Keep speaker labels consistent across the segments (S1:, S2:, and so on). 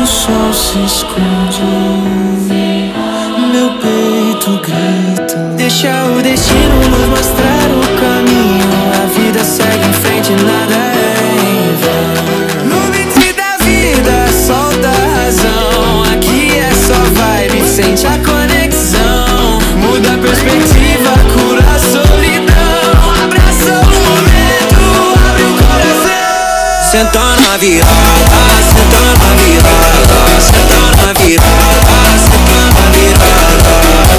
S1: o sol se esconde, meu peito grita. Deixa o destino nos mostrar o caminho. A vida segue em frente, nada é em vão. No beat da vida, solta a razão. Aqui é só vibe, sente a conexão. Muda a perspectiva, cura a solidão. Abraça o momento, abre o coração. Senta na virada, senta na virada, senta na virada, senta na virada.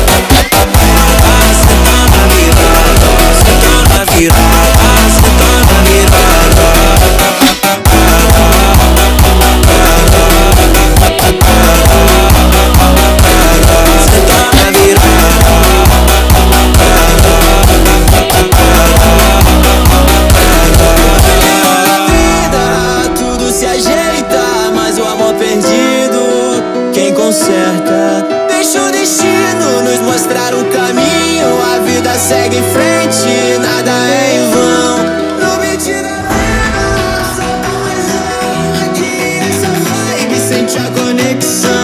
S1: Senta na virada, senta na virada, senta na virada. Conserta. Deixa o destino nos mostrar um caminho. A vida segue em frente, nada é em vão. No beat da vida, solta a razão. Aqui essa vibe, sente a conexão.